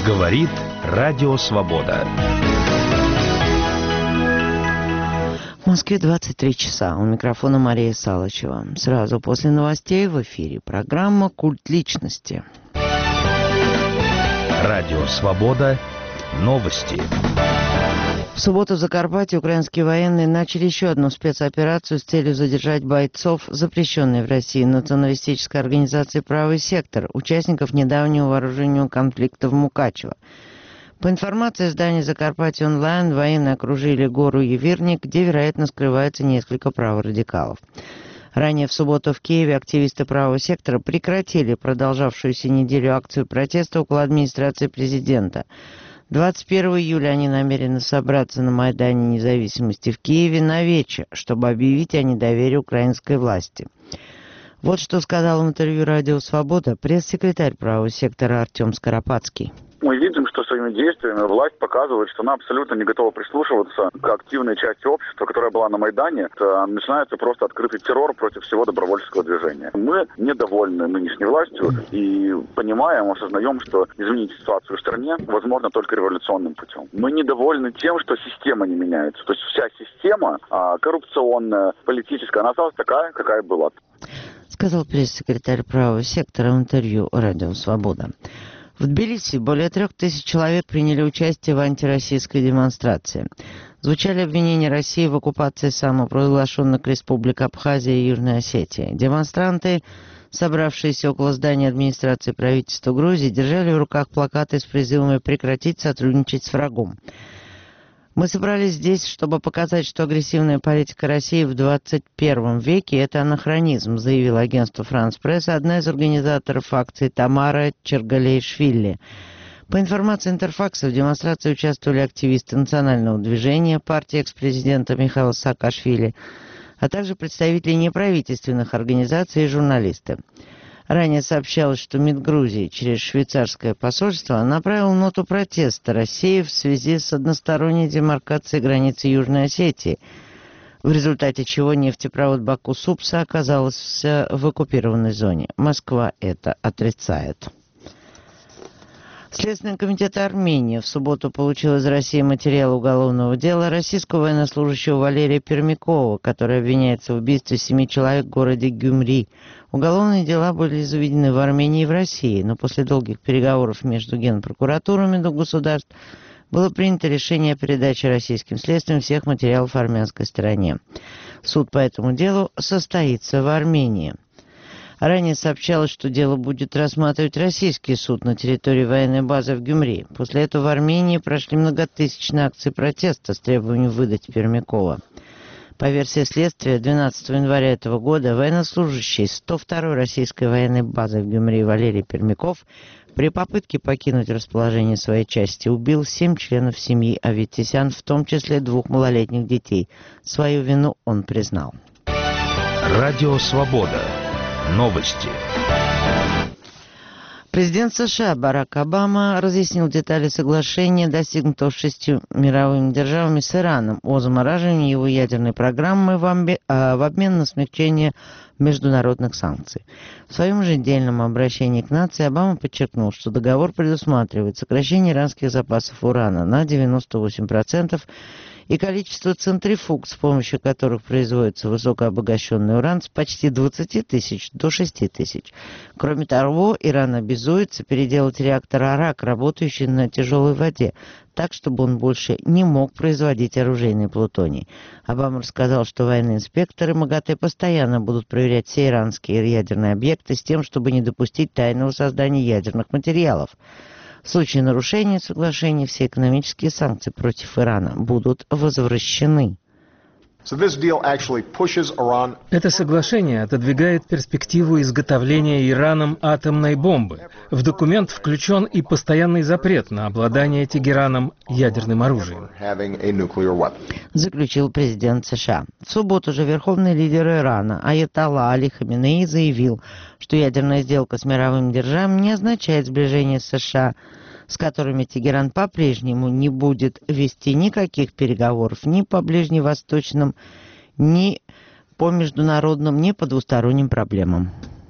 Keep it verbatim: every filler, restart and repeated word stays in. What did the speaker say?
Говорит Радио Свобода. В Москве двадцать три часа. У микрофона Мария Салычева. Сразу после новостей в эфире программа «Культ личности». Радио Свобода. Новости. В субботу в Закарпатье украинские военные начали еще одну спецоперацию с целью задержать бойцов, запрещенной в России националистической организации «Правый сектор», участников недавнего вооруженного конфликта в Мукачево. По информации издания «Закарпатье онлайн», военные окружили гору Евирник, где, вероятно, скрывается несколько праворадикалов. Ранее в субботу в Киеве активисты правого сектора прекратили продолжавшуюся неделю акцию протеста около администрации президента. двадцать первого июля они намерены собраться на Майдане Независимости в Киеве на вечер, чтобы объявить о недоверии украинской власти. Вот что сказал в интервью «Радио Свобода» пресс-секретарь правого сектора Артем Скоропадский. Мы видим, что своими действиями власть показывает, что она абсолютно не готова прислушиваться к активной части общества, которая была на Майдане. Это начинается просто открытый террор против всего добровольческого движения. Мы недовольны нынешней властью и понимаем, осознаем, что изменить ситуацию в стране возможно только революционным путем. Мы недовольны тем, что система не меняется. То есть вся система коррупционная, политическая, она осталась такая, какая была. Сказал пресс-секретарь правого сектора в интервью «Радио Свобода». В Тбилиси более трех тысяч человек приняли участие в антироссийской демонстрации. Звучали обвинения России в оккупации самопровозглашенных республик Абхазия и Южная Осетия. Демонстранты, собравшиеся около здания администрации правительства Грузии, держали в руках плакаты с призывами прекратить сотрудничать с врагом. Мы собрались здесь, чтобы показать, что агрессивная политика России в двадцать первом веке – это анахронизм, заявила агентство «Франс Пресс», одна из организаторов акции Тамара Чергалейшвили. По информации Интерфакса, в демонстрации участвовали активисты национального движения, партии экс-президента Михаила Саакашвили, а также представители неправительственных организаций и журналисты. Ранее сообщалось, что МИД Грузии через швейцарское посольство направил ноту протеста России в связи с односторонней демаркацией границы Южной Осетии, в результате чего нефтепровод Баку-Супса оказался в оккупированной зоне. Москва это отрицает. Следственный комитет Армении в субботу получил из России материал уголовного дела российского военнослужащего Валерия Пермякова, который обвиняется в убийстве семи человек в городе Гюмри. Уголовные дела были заведены в Армении и в России, но после долгих переговоров между генпрокуратурами двух государств было принято решение о передаче российским следствиям всех материалов армянской стороне. Суд по этому делу состоится в Армении. Ранее сообщалось, что дело будет рассматривать российский суд на территории военной базы в Гюмри. После этого в Армении прошли многотысячные акции протеста с требованием выдать Пермякова. По версии следствия, двенадцатого января этого года военнослужащий сто второй российской военной базы в Гюмри Валерий Пермяков при попытке покинуть расположение своей части убил семь членов семьи Аветисян, в том числе двух малолетних детей. Свою вину он признал. Радио Свобода. Новости. Президент США Барак Обама разъяснил детали соглашения, достигнутого шестью мировыми державами с Ираном о замораживании его ядерной программы в, амби... а, в обмен на смягчение международных санкций. В своем же отдельном обращении к нации Обама подчеркнул, что договор предусматривает сокращение иранских запасов урана на девяносто восемь процентов и количество центрифуг, с помощью которых производится высокообогащенный уран, с почти двадцати тысяч до шести тысяч. Кроме того, Иран обязуется переделать реактор «Арак», работающий на тяжелой воде, так, чтобы он больше не мог производить оружейный плутоний. Обама рассказал, что военные инспекторы МАГАТЭ постоянно будут проверять все иранские ядерные объекты с тем, чтобы не допустить тайного создания ядерных материалов. В случае нарушения соглашения все экономические санкции против Ирана будут возвращены. Это соглашение отодвигает перспективу изготовления Ираном атомной бомбы. В документ включен и постоянный запрет на обладание Тегераном ядерным оружием, заключил президент США. В субботу же верховный лидер Ирана Аятолла Али Хаминеи заявил, что ядерная сделка с мировыми державами не означает сближение с США, с которыми Тегеран по-прежнему не будет вести никаких переговоров ни по ближневосточным, ни по международным, ни по двусторонним проблемам.